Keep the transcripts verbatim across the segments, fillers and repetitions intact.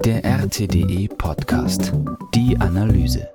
Der R T D E-Podcast. Die Analyse.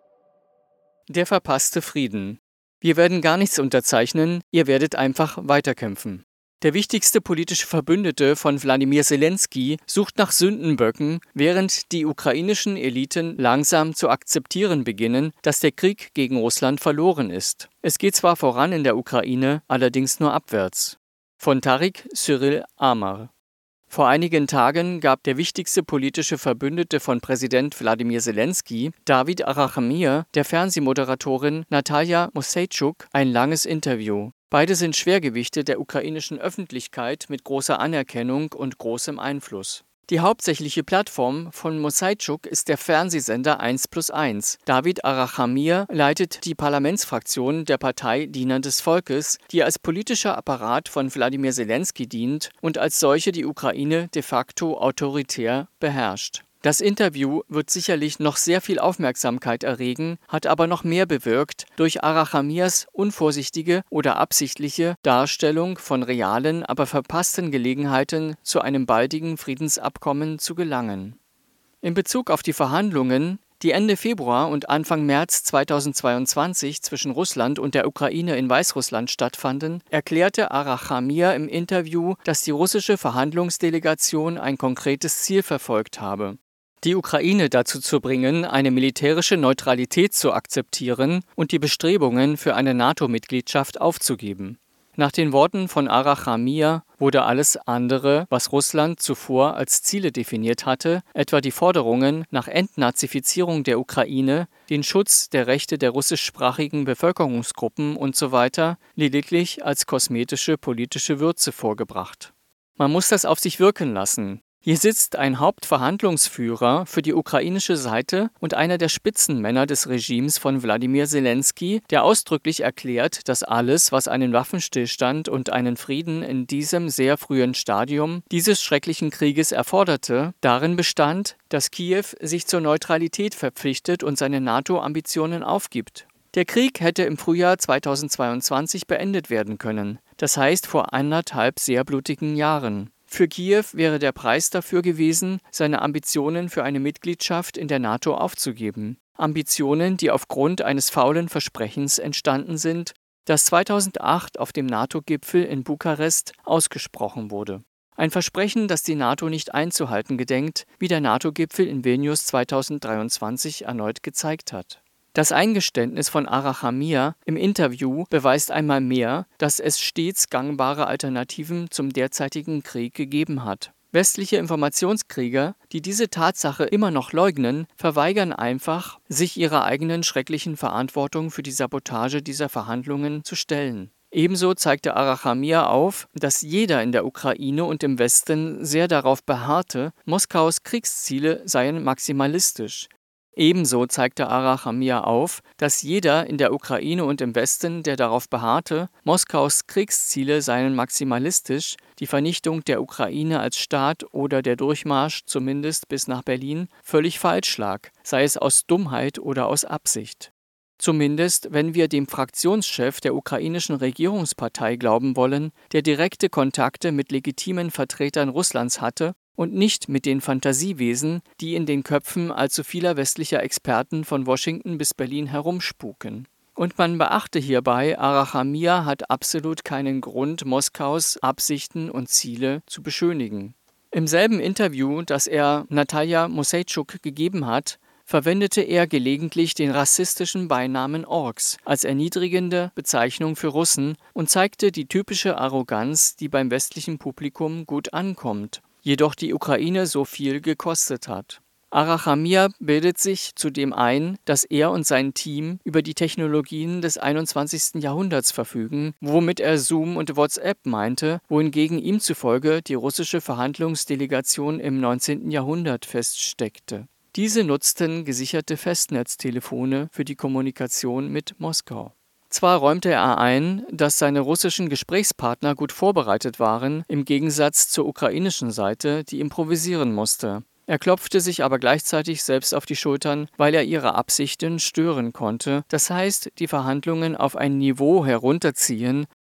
Der verpasste Frieden. Wir werden gar nichts unterzeichnen, ihr werdet einfach weiterkämpfen. Der wichtigste politische Verbündete von Wladimir Selenskyj sucht nach Sündenböcken, während die ukrainischen Eliten langsam zu akzeptieren beginnen, dass der Krieg gegen Russland verloren ist. Es geht zwar voran in der Ukraine, allerdings nur abwärts. Von Tariq Cyril Amar. Vor einigen Tagen gab der wichtigste politische Verbündete von Präsident Wladimir Selenskyj, David Arachamia, der Fernsehmoderatorin Natalja Mouseichuk ein langes Interview. Beide sind Schwergewichte der ukrainischen Öffentlichkeit mit großer Anerkennung und großem Einfluss. Die hauptsächliche Plattform von Mouseichuk ist der Fernsehsender eins plus eins. David Arachamia leitet die Parlamentsfraktion der Partei Diener des Volkes, die als politischer Apparat von Wladimir Selenskyj dient und als solche die Ukraine de facto autoritär beherrscht. Das Interview wird sicherlich noch sehr viel Aufmerksamkeit erregen, hat aber noch mehr bewirkt durch Arachamias unvorsichtige oder absichtliche Darstellung von realen, aber verpassten Gelegenheiten, zu einem baldigen Friedensabkommen zu gelangen. In Bezug auf die Verhandlungen, die Ende Februar und Anfang März zweitausendzweiundzwanzig zwischen Russland und der Ukraine in Weißrussland stattfanden, erklärte Arachamia im Interview, dass die russische Verhandlungsdelegation ein konkretes Ziel verfolgt habe: die Ukraine dazu zu bringen, eine militärische Neutralität zu akzeptieren und die Bestrebungen für eine NATO-Mitgliedschaft aufzugeben. Nach den Worten von Arachamia wurde alles andere, was Russland zuvor als Ziele definiert hatte, etwa die Forderungen nach Entnazifizierung der Ukraine, den Schutz der Rechte der russischsprachigen Bevölkerungsgruppen usw., lediglich als kosmetische politische Würze vorgebracht. Man muss das auf sich wirken lassen. Hier sitzt ein Hauptverhandlungsführer für die ukrainische Seite und einer der Spitzenmänner des Regimes von Wladimir Selenskyj, der ausdrücklich erklärt, dass alles, was einen Waffenstillstand und einen Frieden in diesem sehr frühen Stadium dieses schrecklichen Krieges erforderte, darin bestand, dass Kiew sich zur Neutralität verpflichtet und seine NATO-Ambitionen aufgibt. Der Krieg hätte im Frühjahr zweitausendzweiundzwanzig beendet werden können, das heißt vor anderthalb sehr blutigen Jahren. Für Kiew wäre der Preis dafür gewesen, seine Ambitionen für eine Mitgliedschaft in der NATO aufzugeben. Ambitionen, die aufgrund eines faulen Versprechens entstanden sind, das zweitausendacht auf dem NATO-Gipfel in Bukarest ausgesprochen wurde. Ein Versprechen, das die NATO nicht einzuhalten gedenkt, wie der NATO-Gipfel in Vilnius zweitausenddreiundzwanzig erneut gezeigt hat. Das Eingeständnis von Arachamia im Interview beweist einmal mehr, dass es stets gangbare Alternativen zum derzeitigen Krieg gegeben hat. Westliche Informationskrieger, die diese Tatsache immer noch leugnen, verweigern einfach, sich ihrer eigenen schrecklichen Verantwortung für die Sabotage dieser Verhandlungen zu stellen. Ebenso zeigte Arachamia auf, dass jeder in der Ukraine und im Westen sehr darauf beharrte, Moskaus Kriegsziele seien maximalistisch. Ebenso zeigte Arachamia auf, dass jeder in der Ukraine und im Westen, der darauf beharrte, Moskaus Kriegsziele seien maximalistisch, die Vernichtung der Ukraine als Staat oder der Durchmarsch zumindest bis nach Berlin völlig falsch lag, sei es aus Dummheit oder aus Absicht. Zumindest, wenn wir dem Fraktionschef der ukrainischen Regierungspartei glauben wollen, der direkte Kontakte mit legitimen Vertretern Russlands hatte und nicht mit den Fantasiewesen, die in den Köpfen allzu vieler westlicher Experten von Washington bis Berlin herumspuken. Und man beachte hierbei, Arachamia hat absolut keinen Grund, Moskaus Absichten und Ziele zu beschönigen. Im selben Interview, das er Natalja Mouseichuk gegeben hat, verwendete er gelegentlich den rassistischen Beinamen Orks als erniedrigende Bezeichnung für Russen und zeigte die typische Arroganz, die beim westlichen Publikum gut ankommt, jedoch die Ukraine so viel gekostet hat. Arachamia bildet sich zudem ein, dass er und sein Team über die Technologien des einundzwanzigsten Jahrhunderts verfügen, womit er Zoom und WhatsApp meinte, wohingegen ihm zufolge die russische Verhandlungsdelegation im neunzehnten Jahrhundert feststeckte. Diese nutzten gesicherte Festnetztelefone für die Kommunikation mit Moskau. Zwar räumte er ein, dass seine russischen Gesprächspartner gut vorbereitet waren, im Gegensatz zur ukrainischen Seite, die improvisieren musste. Er klopfte sich aber gleichzeitig selbst auf die Schultern, weil er ihre Absichten stören konnte, das heißt, die Verhandlungen auf ein Niveau herunterziehen,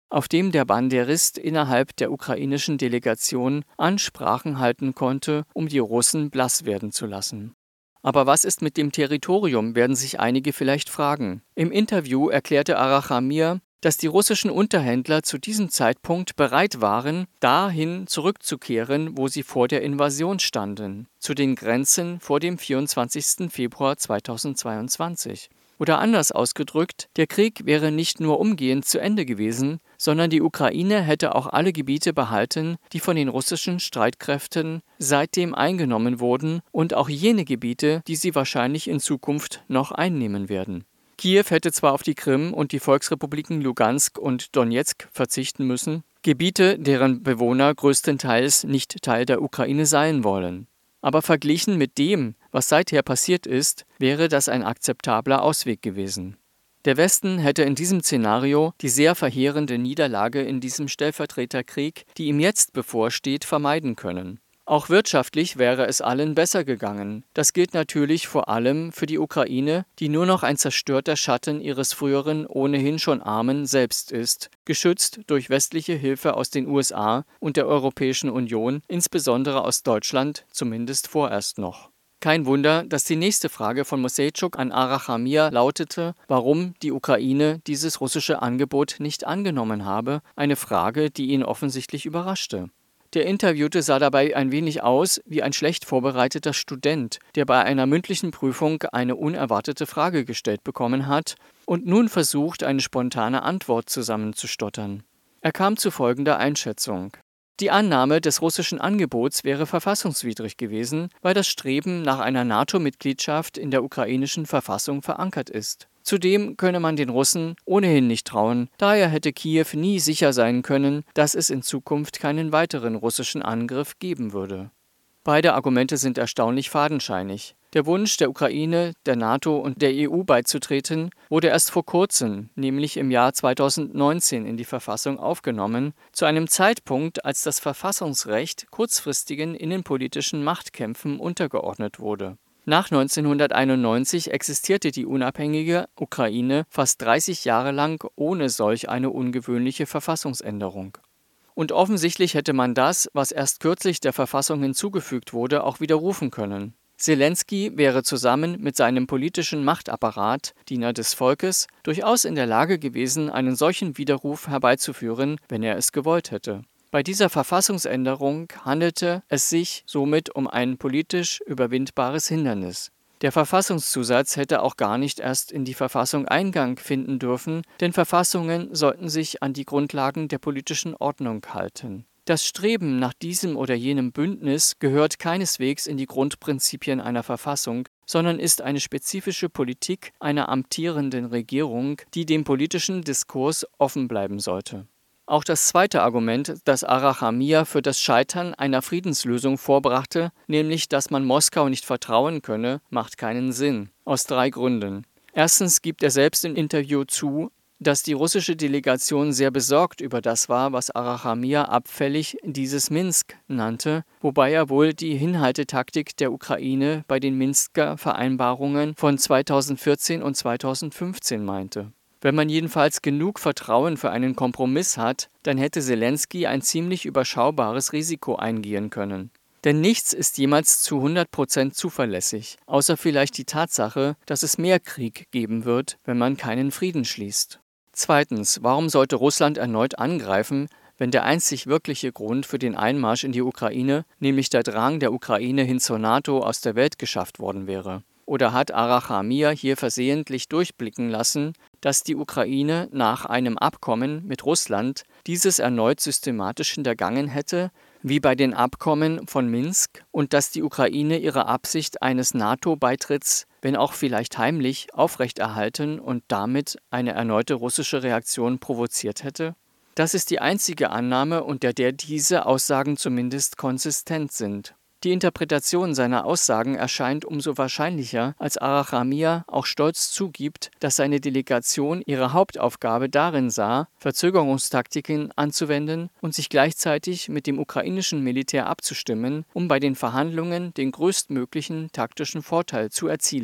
auf dem der Banderist innerhalb der ukrainischen Delegation Ansprachen halten konnte, um die Russen blass werden zu lassen. Aber was ist mit dem Territorium, werden sich einige vielleicht fragen. Im Interview erklärte Arachamia, dass die russischen Unterhändler zu diesem Zeitpunkt bereit waren, dahin zurückzukehren, wo sie vor der Invasion standen, zu den Grenzen vor dem vierundzwanzigsten Februar zweitausendzweiundzwanzig. Oder anders ausgedrückt, der Krieg wäre nicht nur umgehend zu Ende gewesen, sondern die Ukraine hätte auch alle Gebiete behalten, die von den russischen Streitkräften seitdem eingenommen wurden, und auch jene Gebiete, die sie wahrscheinlich in Zukunft noch einnehmen werden. Kiew hätte zwar auf die Krim und die Volksrepubliken Lugansk und Donezk verzichten müssen, Gebiete, deren Bewohner größtenteils nicht Teil der Ukraine sein wollen. Aber verglichen mit dem, was seither passiert ist, wäre das ein akzeptabler Ausweg gewesen. Der Westen hätte in diesem Szenario die sehr verheerende Niederlage in diesem Stellvertreterkrieg, die ihm jetzt bevorsteht, vermeiden können. Auch wirtschaftlich wäre es allen besser gegangen. Das gilt natürlich vor allem für die Ukraine, die nur noch ein zerstörter Schatten ihres früheren, ohnehin schon armen Selbst ist, geschützt durch westliche Hilfe aus den U S A und der Europäischen Union, insbesondere aus Deutschland, zumindest vorerst noch. Kein Wunder, dass die nächste Frage von Mosseichuk an Arachamia lautete, warum die Ukraine dieses russische Angebot nicht angenommen habe, eine Frage, die ihn offensichtlich überraschte. Der Interviewte sah dabei ein wenig aus wie ein schlecht vorbereiteter Student, der bei einer mündlichen Prüfung eine unerwartete Frage gestellt bekommen hat und nun versucht, eine spontane Antwort zusammenzustottern. Er kam zu folgender Einschätzung. Die Annahme des russischen Angebots wäre verfassungswidrig gewesen, weil das Streben nach einer NATO-Mitgliedschaft in der ukrainischen Verfassung verankert ist. Zudem könne man den Russen ohnehin nicht trauen, daher hätte Kiew nie sicher sein können, dass es in Zukunft keinen weiteren russischen Angriff geben würde. Beide Argumente sind erstaunlich fadenscheinig. Der Wunsch der Ukraine, der NATO und der E U beizutreten, wurde erst vor kurzem, nämlich im Jahr zweitausendneunzehn, in die Verfassung aufgenommen, zu einem Zeitpunkt, als das Verfassungsrecht kurzfristigen innenpolitischen Machtkämpfen untergeordnet wurde. Nach neunzehnhunderteinundneunzig existierte die unabhängige Ukraine fast dreißig Jahre lang ohne solch eine ungewöhnliche Verfassungsänderung. Und offensichtlich hätte man das, was erst kürzlich der Verfassung hinzugefügt wurde, auch widerrufen können. Selenskyj wäre zusammen mit seinem politischen Machtapparat, Diener des Volkes, durchaus in der Lage gewesen, einen solchen Widerruf herbeizuführen, wenn er es gewollt hätte. Bei dieser Verfassungsänderung handelte es sich somit um ein politisch überwindbares Hindernis. Der Verfassungszusatz hätte auch gar nicht erst in die Verfassung Eingang finden dürfen, denn Verfassungen sollten sich an die Grundlagen der politischen Ordnung halten. Das Streben nach diesem oder jenem Bündnis gehört keineswegs in die Grundprinzipien einer Verfassung, sondern ist eine spezifische Politik einer amtierenden Regierung, die dem politischen Diskurs offen bleiben sollte. Auch das zweite Argument, das Arachamia für das Scheitern einer Friedenslösung vorbrachte, nämlich, dass man Moskau nicht vertrauen könne, macht keinen Sinn. Aus drei Gründen. Erstens gibt er selbst im Interview zu, dass die russische Delegation sehr besorgt über das war, was Arachamia abfällig dieses Minsk nannte, wobei er wohl die Hinhaltetaktik der Ukraine bei den Minsker Vereinbarungen von zweitausendvierzehn und zweitausendfünfzehn meinte. Wenn man jedenfalls genug Vertrauen für einen Kompromiss hat, dann hätte Selenskyj ein ziemlich überschaubares Risiko eingehen können. Denn nichts ist jemals zu hundert Prozent zuverlässig, außer vielleicht die Tatsache, dass es mehr Krieg geben wird, wenn man keinen Frieden schließt. Zweitens, warum sollte Russland erneut angreifen, wenn der einzig wirkliche Grund für den Einmarsch in die Ukraine, nämlich der Drang der Ukraine hin zur NATO, aus der Welt geschafft worden wäre? Oder hat Arachamia hier versehentlich durchblicken lassen, dass die Ukraine nach einem Abkommen mit Russland dieses erneut systematisch hintergangen hätte, wie bei den Abkommen von Minsk, und dass die Ukraine ihre Absicht eines NATO-Beitritts, wenn auch vielleicht heimlich, aufrechterhalten und damit eine erneute russische Reaktion provoziert hätte? Das ist die einzige Annahme, unter der diese Aussagen zumindest konsistent sind. Die Interpretation seiner Aussagen erscheint umso wahrscheinlicher, als Arachamia auch stolz zugibt, dass seine Delegation ihre Hauptaufgabe darin sah, Verzögerungstaktiken anzuwenden und sich gleichzeitig mit dem ukrainischen Militär abzustimmen, um bei den Verhandlungen den größtmöglichen taktischen Vorteil zu erzielen.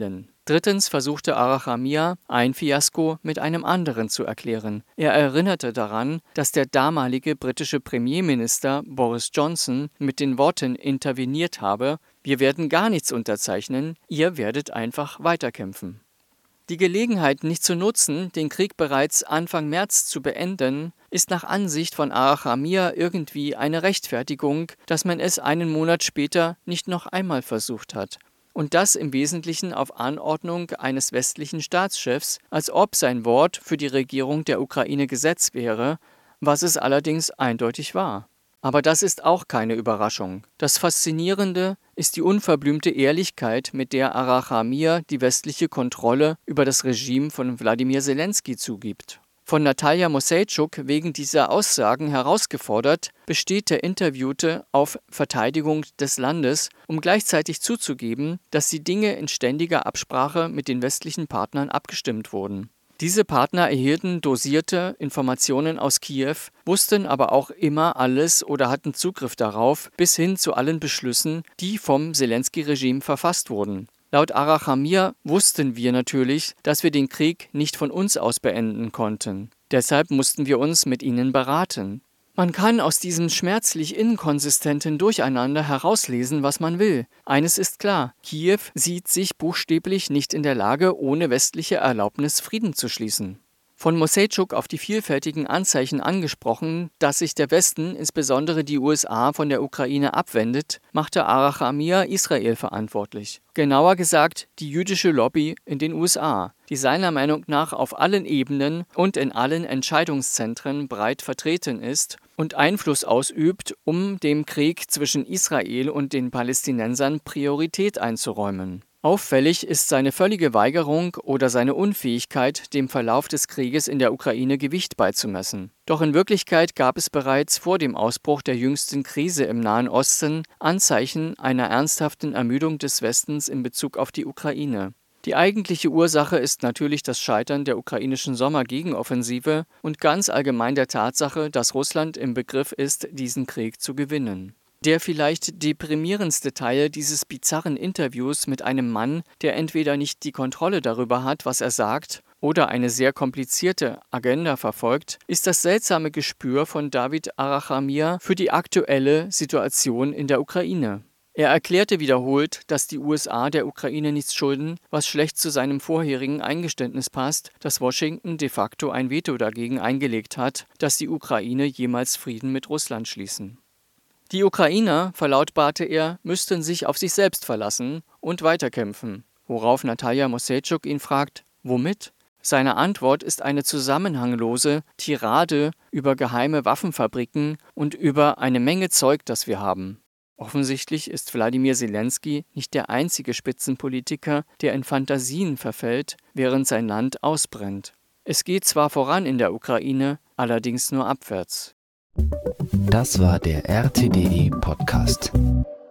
Drittens versuchte Arachamia, ein Fiasko mit einem anderen zu erklären. Er erinnerte daran, dass der damalige britische Premierminister Boris Johnson mit den Worten interveniert habe: Wir werden gar nichts unterzeichnen, ihr werdet einfach weiterkämpfen. Die Gelegenheit nicht zu nutzen, den Krieg bereits Anfang März zu beenden, ist nach Ansicht von Arachamia irgendwie eine Rechtfertigung, dass man es einen Monat später nicht noch einmal versucht hat. Und das im Wesentlichen auf Anordnung eines westlichen Staatschefs, als ob sein Wort für die Regierung der Ukraine Gesetz wäre, was es allerdings eindeutig war. Aber das ist auch keine Überraschung. Das Faszinierende ist die unverblümte Ehrlichkeit, mit der Arachamia die westliche Kontrolle über das Regime von Wladimir Selenskyj zugibt. Von Natalia Mosseichuk wegen dieser Aussagen herausgefordert, besteht der Interviewte auf Verteidigung des Landes, um gleichzeitig zuzugeben, dass die Dinge in ständiger Absprache mit den westlichen Partnern abgestimmt wurden. Diese Partner erhielten dosierte Informationen aus Kiew, wussten aber auch immer alles oder hatten Zugriff darauf, bis hin zu allen Beschlüssen, die vom Selenskyj-Regime verfasst wurden. Laut Arachamia wussten wir natürlich, dass wir den Krieg nicht von uns aus beenden konnten. Deshalb mussten wir uns mit ihnen beraten. Man kann aus diesem schmerzlich inkonsistenten Durcheinander herauslesen, was man will. Eines ist klar: Kiew sieht sich buchstäblich nicht in der Lage, ohne westliche Erlaubnis Frieden zu schließen. Von Mosseichuk auf die vielfältigen Anzeichen angesprochen, dass sich der Westen, insbesondere die U S A, von der Ukraine abwendet, machte Arachamia Israel verantwortlich. Genauer gesagt die jüdische Lobby in den U S A, die seiner Meinung nach auf allen Ebenen und in allen Entscheidungszentren breit vertreten ist und Einfluss ausübt, um dem Krieg zwischen Israel und den Palästinensern Priorität einzuräumen. Auffällig ist seine völlige Weigerung oder seine Unfähigkeit, dem Verlauf des Krieges in der Ukraine Gewicht beizumessen. Doch in Wirklichkeit gab es bereits vor dem Ausbruch der jüngsten Krise im Nahen Osten Anzeichen einer ernsthaften Ermüdung des Westens in Bezug auf die Ukraine. Die eigentliche Ursache ist natürlich das Scheitern der ukrainischen Sommergegenoffensive und ganz allgemein der Tatsache, dass Russland im Begriff ist, diesen Krieg zu gewinnen. Der vielleicht deprimierendste Teil dieses bizarren Interviews mit einem Mann, der entweder nicht die Kontrolle darüber hat, was er sagt, oder eine sehr komplizierte Agenda verfolgt, ist das seltsame Gespür von David Arachamia für die aktuelle Situation in der Ukraine. Er erklärte wiederholt, dass die U S A der Ukraine nichts schulden, was schlecht zu seinem vorherigen Eingeständnis passt, dass Washington de facto ein Veto dagegen eingelegt hat, dass die Ukraine jemals Frieden mit Russland schließen. Die Ukrainer, verlautbarte er, müssten sich auf sich selbst verlassen und weiterkämpfen, worauf Natalia Mosseichuk ihn fragt: Womit? Seine Antwort ist eine zusammenhanglose Tirade über geheime Waffenfabriken und über eine Menge Zeug, das wir haben. Offensichtlich ist Wladimir Selenskyj nicht der einzige Spitzenpolitiker, der in Fantasien verfällt, während sein Land ausbrennt. Es geht zwar voran in der Ukraine, allerdings nur abwärts. Das war der R T D E Podcast.